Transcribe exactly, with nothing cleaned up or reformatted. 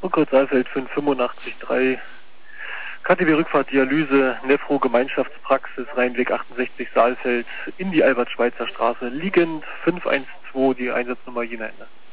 Und Kurt Saalfeld fünf fünfundachtzig drei. K T W Rückfahrt Dialyse, Nefro Gemeinschaftspraxis, Rheinweg achtundsechzig Saalfeld, in die Albert-Schweitzer Straße, liegend fünf eins zwei, die Einsatznummer jener Ende.